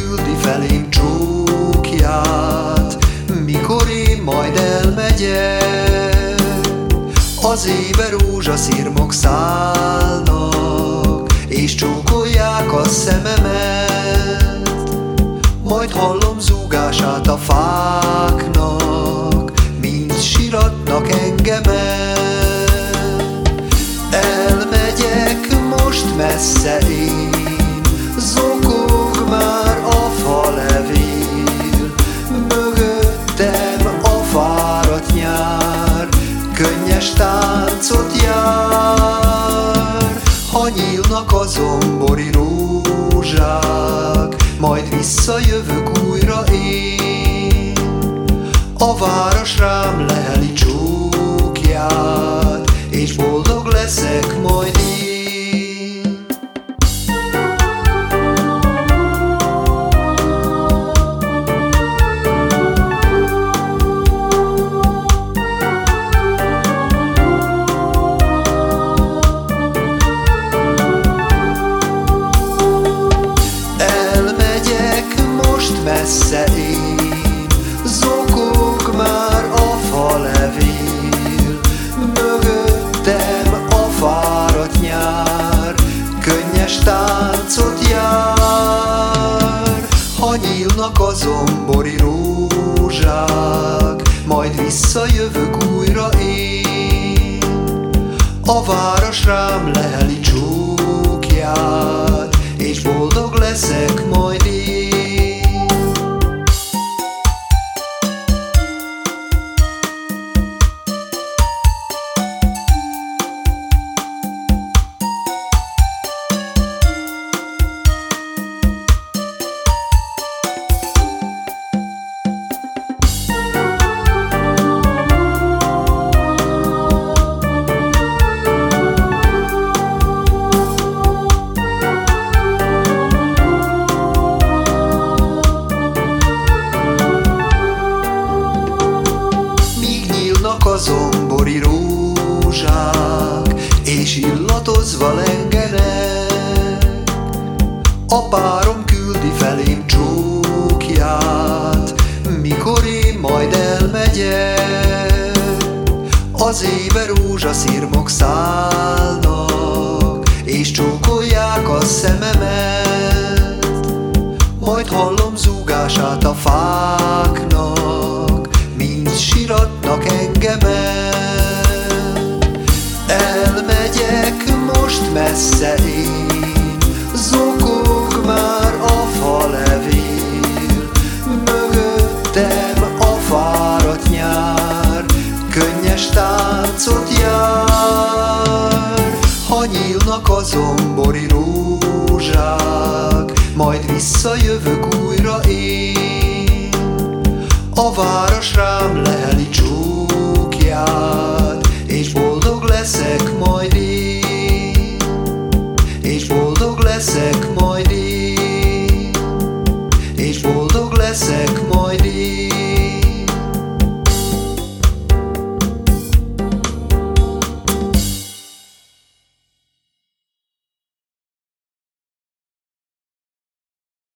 küldi felém csókját, mikor én majd elmegyek. Az éve rózsaszirmok szállnak, és csókolják a szememet. Majd hallom zúgását a fáknak, mint siratnak engemet. Elmegyek most messze én, zokog már a falevél. Mögöttem a fáradt nyár, könnyes táncot jár. Ha nyílnak a zombori rózsák, majd visszajövök újra én. A város rám leheli csókját, és boldog leszek majd én. Messze én, zokog már a falevél. Mögöttem a fáradt nyár, könnyes táncot jár. Ha nyílnak a zombori rózsák, majd visszajövök újra én. A város rám leheli csókját, és boldog leszek majd én. A zombori rózsák, és illatozva lengenek. A párom küldi felém csókját, mikor én majd elmegyek. Az éve rózsaszirmok szállnak, és csókolják a szememet. Majd hallom zúgását a fáknak, mint siratnak engemet. Elmegyek most messze én, zokog már a falevél. Mögöttem a fáradt nyár, könnyes táncot jár. Ha nyílnak a zombori rózsák, majd visszajövök újra én. A város rám leheli csókját, és boldog leszek majd.